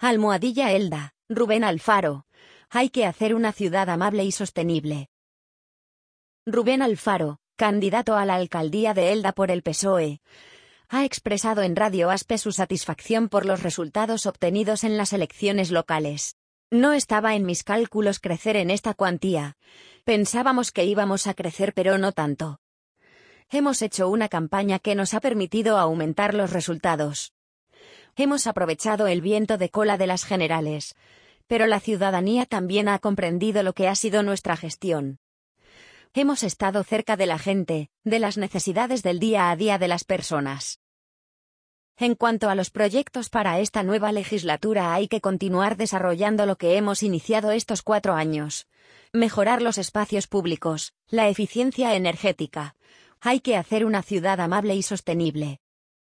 Almohadilla Elda, Rubén Alfaro. Hay que hacer una ciudad amable y sostenible. Rubén Alfaro, candidato a la alcaldía de Elda por el PSOE, ha expresado en Radio Aspe su satisfacción por los resultados obtenidos en las elecciones locales. No estaba en mis cálculos crecer en esta cuantía. Pensábamos que íbamos a crecer pero no tanto. Hemos hecho una campaña que nos ha permitido aumentar los resultados. Hemos aprovechado el viento de cola de las generales, pero la ciudadanía también ha comprendido lo que ha sido nuestra gestión. Hemos estado cerca de la gente, de las necesidades del día a día de las personas. En cuanto a los proyectos para esta nueva legislatura, hay que continuar desarrollando lo que hemos iniciado estos 4 años. Mejorar los espacios públicos, la eficiencia energética. Hay que hacer una ciudad amable y sostenible.